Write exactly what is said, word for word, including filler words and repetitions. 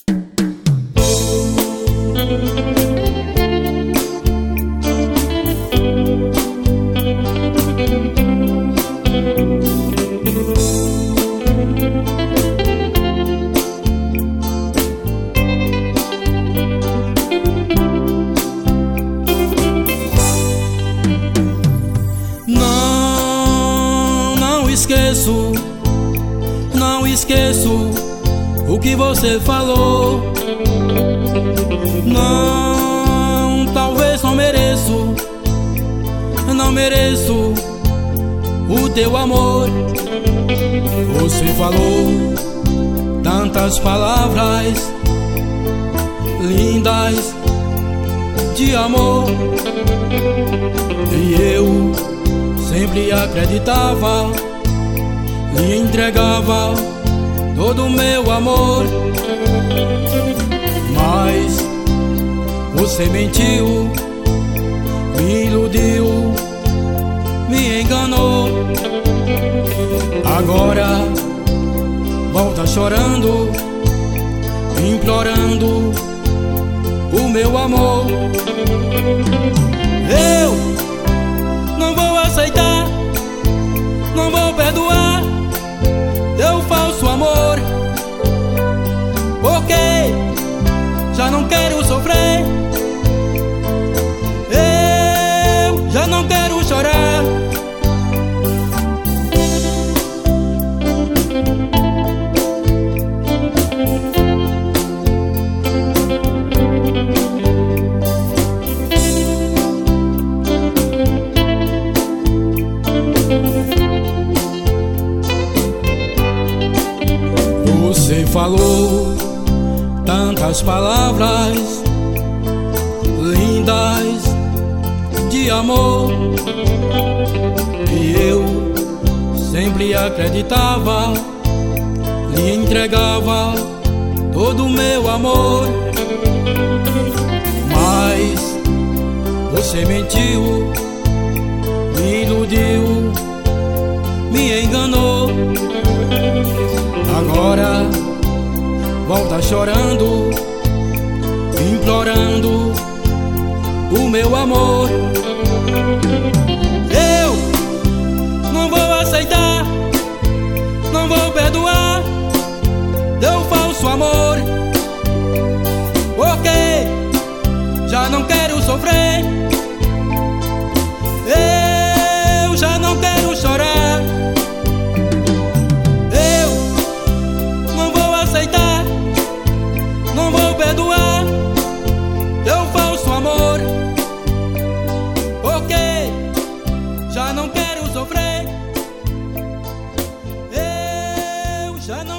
esqueço, não esqueço o que você falou. Não, talvez não mereço, não mereço o teu amor. Você falou tantas palavras lindas de amor, e eu sempre acreditava, lhe entregava todo o meu amor. Mas você mentiu, me iludiu, me enganou. Agora volta chorando, implorando o meu amor. Eu não vou aceitar, não vou perdoar teu falso amor, porque já não quero sofrer, eu já não quero chorar. Você falou tantas palavras lindas de amor, e eu sempre acreditava, lhe entregava todo o meu amor. Mas você mentiu, me iludiu, me enganou. Agora volta chorando, implorando o meu amor. Eu não vou aceitar, não vou perdoar teu falso amor, porque já não quero sofrer, eu já não quero chorar. Não vou perdoar teu falso amor, porque já não quero sofrer, eu já não